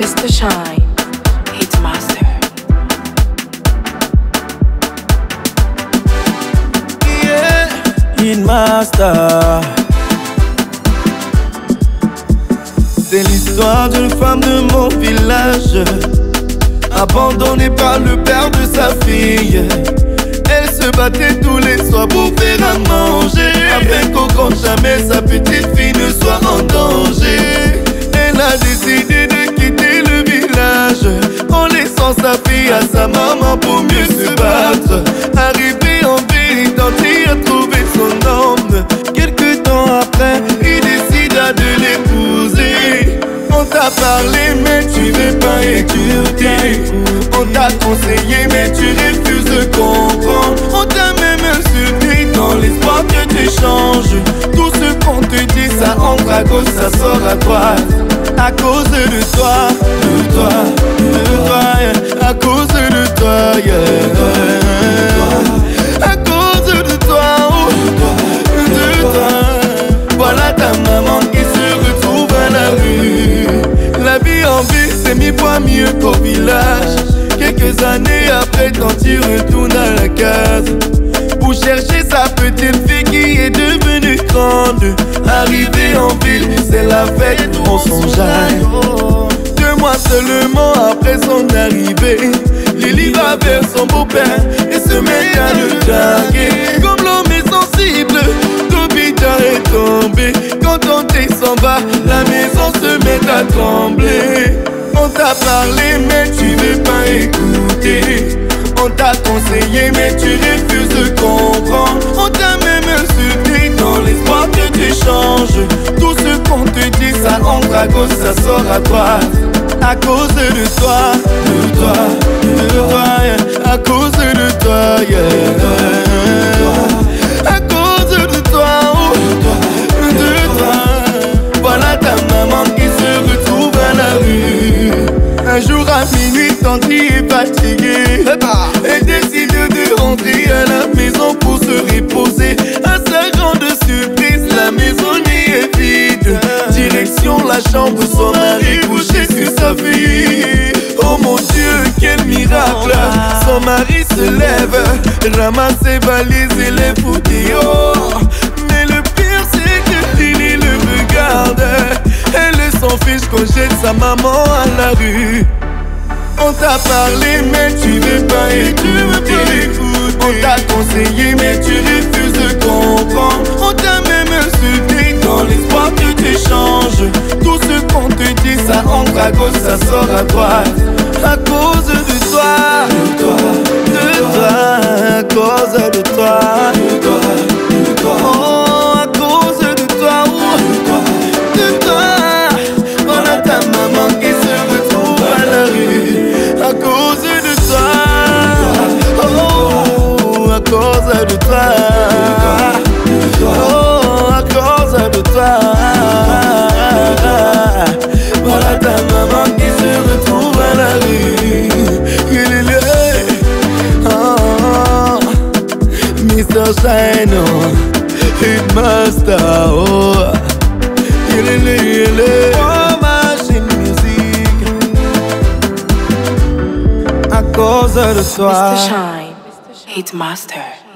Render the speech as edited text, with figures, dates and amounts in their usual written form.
Mr. Shine, Hitmaster. Yeah, Hitmaster. C'est l'histoire d'une femme de mon village, abandonnée par le père de sa fille. Elle se battait tous les soirs pour faire à manger, afin qu'au grand jamais sa petite fille ne soit en danger. Elle a décidé de quitter le village en laissant sa fille à sa maman pour mieux se battre. Arrivé en ville, il a trouvé son homme. Quelque temps après, il décida de l'épouser. On t'a parlé mais tu veux pas écouter. On t'a conseillé mais tu refuses de comprendre. On t'a même insulté dans l'espoir que tu changes. Tout ce qu'on te dit ça entre à gauche, ça sort à droite. À cause de toi, de toi, de toi, yeah. À cause de toi, yeah. À cause de toi, oh, de toi. Voilà ta maman qui se retrouve à la rue. La vie en ville c'est 1000 fois mieux qu'au village. Quelques années après quand tu retournes à la case pour chercher sa petite fille qui est devenue grande. Arrivé en ville, c'est la fête, on s'enjaille. 2 mois seulement après son arrivée, Lily va vers son beau-père et se met à le draguer. Comme l'homme est sensible, Tobita est tombé. Quand on s'en va, la maison se met à trembler. On t'a parlé mais tu veux pas écouter. On t'a conseillé mais tu refuses de comprendre. On t'a même insulté dans l'espoir que tu changes. Tout ce qu'on te dit ça entre à gauche, ça sort à droite. À cause de toi, de toi, de toi, yeah. À cause de toi, yeah. À cause de toi, oh, de toi. Voilà ta maman qui se retrouve à la rue. Un jour à minuit, Tanti est fatigué et décide de rentrer à la maison pour se reposer. À sa grande surprise, la maisonnée est vide. Direction la chambre, son mari couché sur sa fille. Oh mon Dieu, quel miracle! Son mari se lève, ramasse ses valises et les fout dehors. Mais le pire c'est que Lily le regarde. Elle s'en fiche qu'on jette sa maman à la rue. On t'a parlé mais tu veux pas écouter. On t'a conseillé mais tu refuses de comprendre. On t'a même insulté dans l'espoir que tu changes. Tout ce qu'on te dit ça entre à gauche, ça sort à droite. À cause de toi, de toi, de toi. À cause de toi, de toi, de toi. Oh, à cause de toi, oh, de toi. Voilà ta maman qui se retrouve à la rue. À cause de toi, oh, à cause de toi, oh, à cause de toi. Voilà ta maman qui se retrouve à la rue. Oh, Mr. Shine, oh, Hitmaster, oh, oh, machine music. À cause de toi. Mr. Shine, Hitmaster.